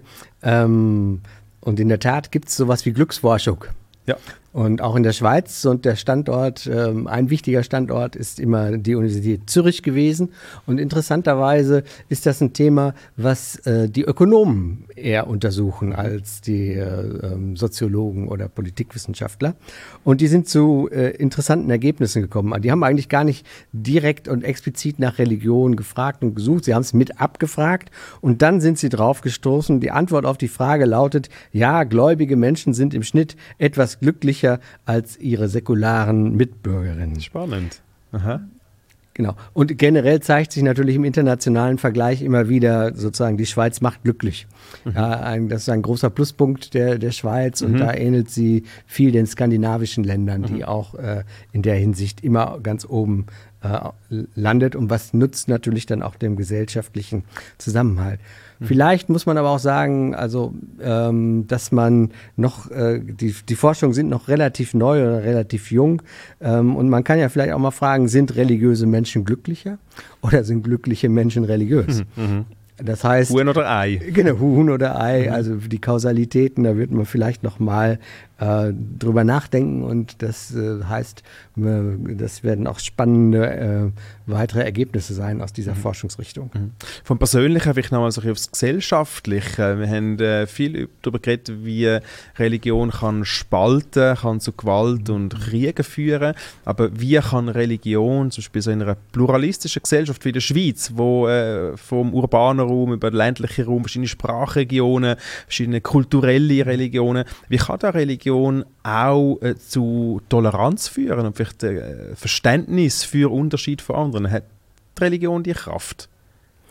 Und in der Tat gibt es sowas wie Glücksforschung. Ja. Und auch in der Schweiz und der Standort, ein wichtiger Standort ist immer die Universität Zürich gewesen. Und interessanterweise ist das ein Thema, was die Ökonomen eher untersuchen als die Soziologen oder Politikwissenschaftler. Und die sind zu interessanten Ergebnissen gekommen. Die haben eigentlich gar nicht direkt und explizit nach Religion gefragt und gesucht. Sie haben es mit abgefragt und dann sind sie drauf gestoßen. Die Antwort auf die Frage lautet, ja, gläubige Menschen sind im Schnitt etwas glücklicher als ihre säkularen Mitbürgerinnen. Spannend. Aha. Genau. Und generell zeigt sich natürlich im internationalen Vergleich immer wieder sozusagen, die Schweiz macht glücklich. Ja, das ist ein großer Pluspunkt der Schweiz und da ähnelt sie viel den skandinavischen Ländern, die auch in der Hinsicht immer ganz oben landet und was nutzt natürlich dann auch dem gesellschaftlichen Zusammenhalt. Vielleicht muss man aber auch sagen, also dass man noch, die Forschungen sind noch relativ neu oder relativ jung und man kann ja vielleicht auch mal fragen, sind religiöse Menschen glücklicher oder sind glückliche Menschen religiös? Das heißt, Huhn oder Ei. Genau, Huhn oder Ei, also die Kausalitäten, da wird man vielleicht noch mal drüber nachdenken und das heißt, das werden auch spannende weitere Ergebnisse sein aus dieser Forschungsrichtung. Vom Persönlichen vielleicht nochmal so aufs Gesellschaftliche. Wir haben viel darüber geredet, wie Religion kann spalten, kann zu Gewalt und Kriegen führen, aber wie kann Religion zum Beispiel so in einer pluralistischen Gesellschaft wie der Schweiz, wo vom urbanen Raum über den ländlichen Raum, verschiedene Sprachregionen, verschiedene kulturelle Religionen, wie kann da Religion auch zu Toleranz führen und vielleicht Verständnis für Unterschied von anderen? Hat die Religion die Kraft?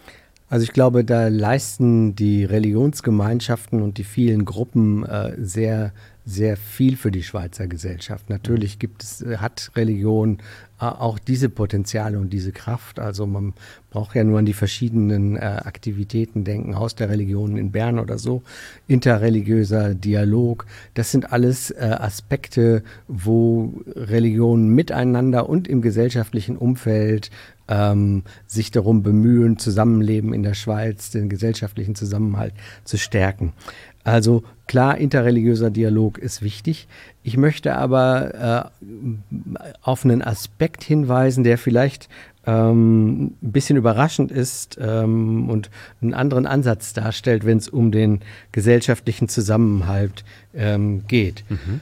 Also ich glaube, da leisten die Religionsgemeinschaften und die vielen Gruppen sehr, sehr viel für die Schweizer Gesellschaft. Natürlich hat Religion auch diese Potenziale und diese Kraft. Also man braucht ja nur an die verschiedenen Aktivitäten denken, Haus der Religionen in Bern oder so, interreligiöser Dialog. Das sind alles Aspekte, wo Religionen miteinander und im gesellschaftlichen Umfeld sich darum bemühen, Zusammenleben in der Schweiz, den gesellschaftlichen Zusammenhalt zu stärken. Also klar, interreligiöser Dialog ist wichtig. Ich möchte aber auf einen Aspekt hinweisen, der vielleicht ein bisschen überraschend ist und einen anderen Ansatz darstellt, wenn es um den gesellschaftlichen Zusammenhalt geht. Mhm.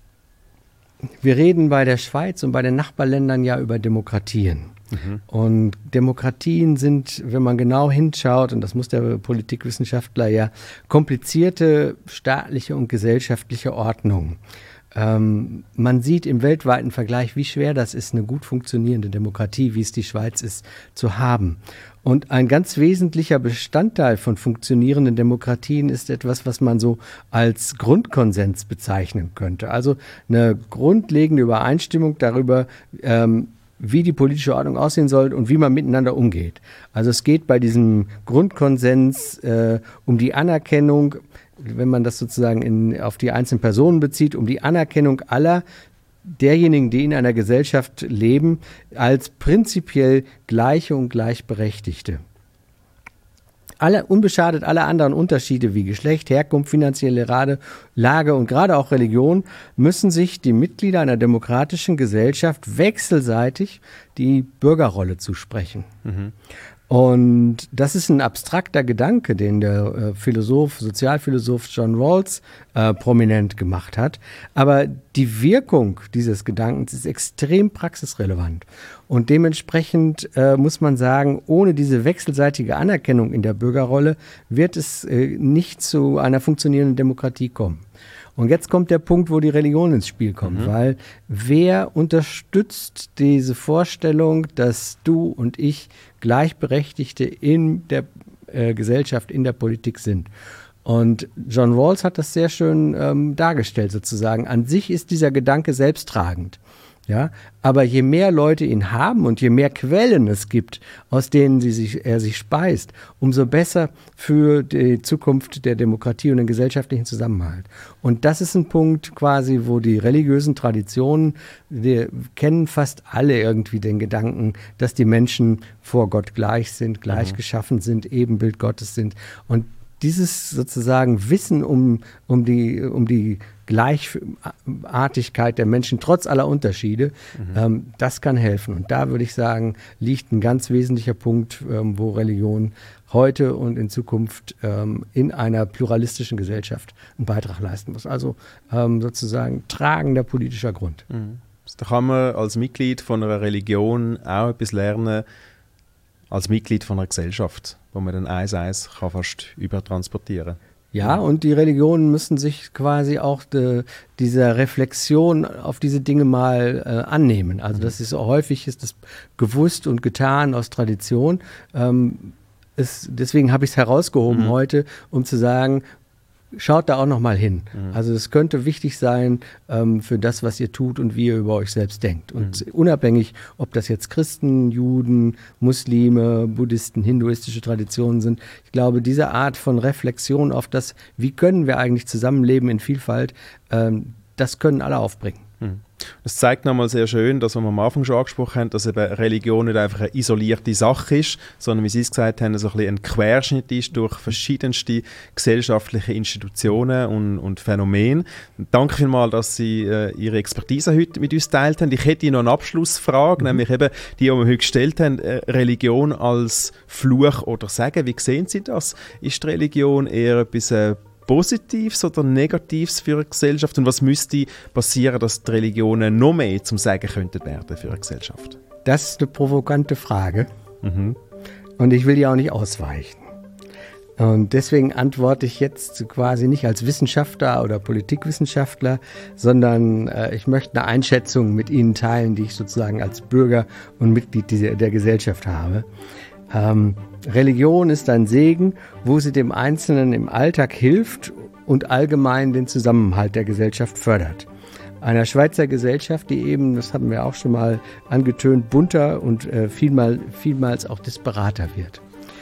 Wir reden bei der Schweiz und bei den Nachbarländern ja über Demokratien. Und Demokratien sind, wenn man genau hinschaut, und das muss der Politikwissenschaftler ja, komplizierte staatliche und gesellschaftliche Ordnungen. Man sieht im weltweiten Vergleich, wie schwer das ist, eine gut funktionierende Demokratie, wie es die Schweiz ist, zu haben. Und ein ganz wesentlicher Bestandteil von funktionierenden Demokratien ist etwas, was man so als Grundkonsens bezeichnen könnte. Also eine grundlegende Übereinstimmung darüber, wie die politische Ordnung aussehen soll und wie man miteinander umgeht. Also es geht bei diesem Grundkonsens um die Anerkennung, wenn man das sozusagen auf die einzelnen Personen bezieht, um die Anerkennung aller derjenigen, die in einer Gesellschaft leben, als prinzipiell Gleiche und Gleichberechtigte. Unbeschadet aller anderen Unterschiede wie Geschlecht, Herkunft, finanzielle Lage und gerade auch Religion müssen sich die Mitglieder einer demokratischen Gesellschaft wechselseitig die Bürgerrolle zusprechen. Mhm. Und das ist ein abstrakter Gedanke, den der Sozialphilosoph John Rawls prominent gemacht hat. Aber die Wirkung dieses Gedankens ist extrem praxisrelevant. Und dementsprechend muss man sagen, ohne diese wechselseitige Anerkennung in der Bürgerrolle wird es nicht zu einer funktionierenden Demokratie kommen. Und jetzt kommt der Punkt, wo die Religion ins Spiel kommt, weil wer unterstützt diese Vorstellung, dass du und ich Gleichberechtigte in der Gesellschaft, in der Politik sind? Und John Rawls hat das sehr schön dargestellt sozusagen. An sich ist dieser Gedanke selbsttragend. Ja, aber je mehr Leute ihn haben und je mehr Quellen es gibt, aus denen er sich speist, umso besser für die Zukunft der Demokratie und den gesellschaftlichen Zusammenhalt. Und das ist ein Punkt quasi, wo die religiösen Traditionen, wir kennen fast alle irgendwie den Gedanken, dass die Menschen vor Gott gleich sind, gleich geschaffen sind, Ebenbild Gottes sind. Und dieses sozusagen Wissen um die Gleichartigkeit der Menschen trotz aller Unterschiede, das kann helfen. Und da würde ich sagen, liegt ein ganz wesentlicher Punkt, wo Religion heute und in Zukunft in einer pluralistischen Gesellschaft einen Beitrag leisten muss. Also sozusagen tragender politischer Grund. Da kann man als Mitglied von einer Religion auch etwas lernen, als Mitglied von einer Gesellschaft, wo man dann eins fast übertransportieren kann. Ja, und die Religionen müssen sich quasi auch dieser Reflexion auf diese Dinge mal annehmen. Also das ist häufig ist das gewusst und getan aus Tradition. Deswegen habe ich es herausgehoben heute, um zu sagen, schaut da auch noch mal hin. Also es könnte wichtig sein für das, was ihr tut und wie ihr über euch selbst denkt. Und unabhängig, ob das jetzt Christen, Juden, Muslime, Buddhisten, hinduistische Traditionen sind, ich glaube, diese Art von Reflexion auf das, wie können wir eigentlich zusammenleben in Vielfalt, das können alle aufbringen. Das zeigt nochmal sehr schön, dass, was wir am Anfang schon angesprochen haben, dass eben Religion nicht einfach eine isolierte Sache ist, sondern, wie Sie es gesagt haben, so ein bisschen ein Querschnitt ist durch verschiedenste gesellschaftliche Institutionen und Phänomene. Danke vielmals, dass Sie Ihre Expertise heute mit uns geteilt haben. Ich hätte noch eine Abschlussfrage, nämlich eben die wir heute gestellt haben, Religion als Fluch oder Segen. Wie sehen Sie das? Ist die Religion eher etwas Positives oder Negatives für eine Gesellschaft? Und was müsste passieren, dass die Religionen noch mehr zum Sagen könnten werden für eine Gesellschaft? Das ist eine provokante Frage. Und ich will die auch nicht ausweichen. Und deswegen antworte ich jetzt quasi nicht als Wissenschaftler oder Politikwissenschaftler, sondern ich möchte eine Einschätzung mit Ihnen teilen, die ich sozusagen als Bürger und Mitglied der Gesellschaft habe. Religion ist ein Segen, wo sie dem Einzelnen im Alltag hilft und allgemein den Zusammenhalt der Gesellschaft fördert. Einer Schweizer Gesellschaft, die eben, das haben wir auch schon mal angetönt, bunter und vielmals auch disparater wird.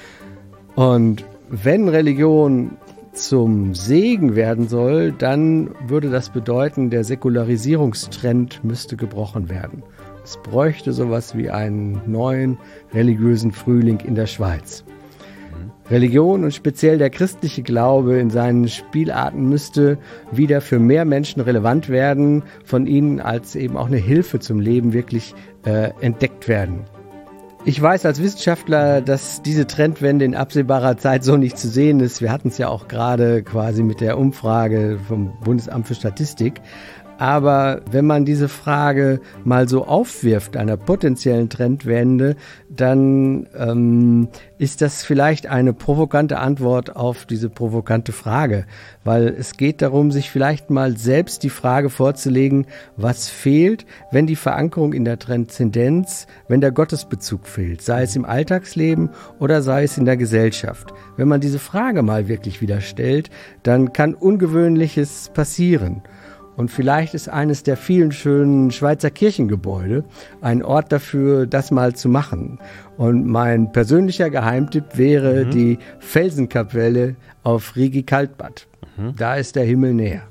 Und wenn Religion zum Segen werden soll, dann würde das bedeuten, der Säkularisierungstrend müsste gebrochen werden. Es bräuchte sowas wie einen neuen religiösen Frühling in der Schweiz. Religion und speziell der christliche Glaube in seinen Spielarten müsste wieder für mehr Menschen relevant werden, von ihnen als eben auch eine Hilfe zum Leben wirklich entdeckt werden. Ich weiß als Wissenschaftler, dass diese Trendwende in absehbarer Zeit so nicht zu sehen ist. Wir hatten es ja auch gerade quasi mit der Umfrage vom Bundesamt für Statistik. Aber wenn man diese Frage mal so aufwirft, einer potenziellen Trendwende, dann ist das vielleicht eine provokante Antwort auf diese provokante Frage. Weil es geht darum, sich vielleicht mal selbst die Frage vorzulegen, was fehlt, wenn die Verankerung in der Transzendenz, wenn der Gottesbezug fehlt, sei es im Alltagsleben oder sei es in der Gesellschaft. Wenn man diese Frage mal wirklich wieder stellt, dann kann Ungewöhnliches passieren. Und vielleicht ist eines der vielen schönen Schweizer Kirchengebäude ein Ort dafür, das mal zu machen. Und mein persönlicher Geheimtipp wäre die Felsenkapelle auf Rigi Kaltbad. Da ist der Himmel näher.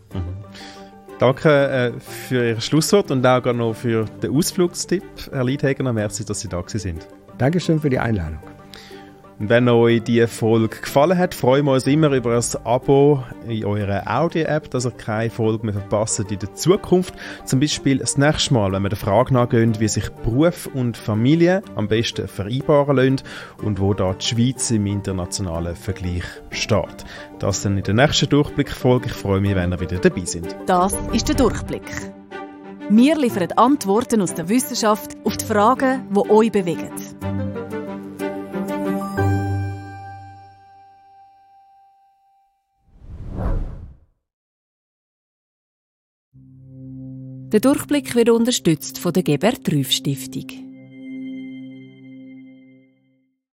Danke für Ihr Schlusswort und auch noch für den Ausflugstipp, Herr Liedhägener. Merci, dass Sie da sind. Dankeschön für die Einladung. Und wenn euch diese Folge gefallen hat, freuen wir uns immer über ein Abo in eurer Audio-App, dass ihr keine Folge mehr verpasst in der Zukunft. Zum Beispiel das nächste Mal, wenn wir der Frage nachgehen, wie sich Beruf und Familie am besten vereinbaren lassen und wo da die Schweiz im internationalen Vergleich steht. Das dann in der nächsten Durchblick-Folge. Ich freue mich, wenn ihr wieder dabei seid. Das ist der Durchblick. Wir liefern Antworten aus der Wissenschaft auf die Fragen, die euch bewegen. Der Durchblick wird unterstützt von der Gebert-Rüff-Stiftung.